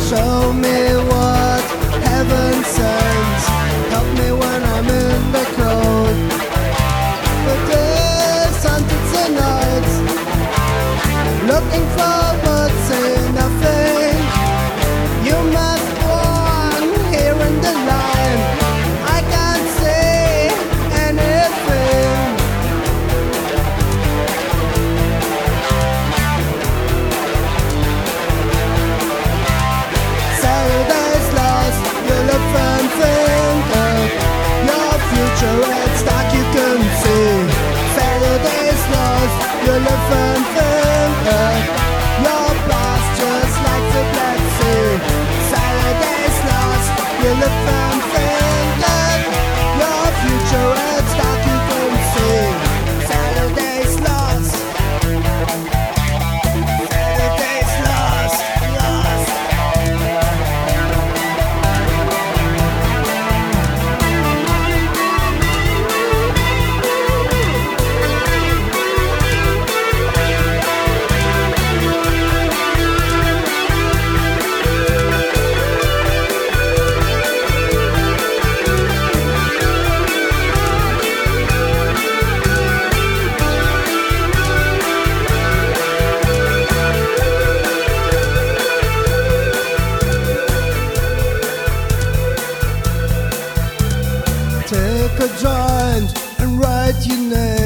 Show me what heaven sends. Help me when I'm in the cold. The days until tonight, looking forward to nothing. You must go on here in the line. I can't say anything. Saturday's lost. You look and think of your future. It's dark, you can see. Saturday's lost. You look and think of your past, just like the Black Sea. Saturday's lost. You look and think of your future. It's dark, you can see. Saturday's lost. Saturday's lost. Lost. Take a joint and write your name.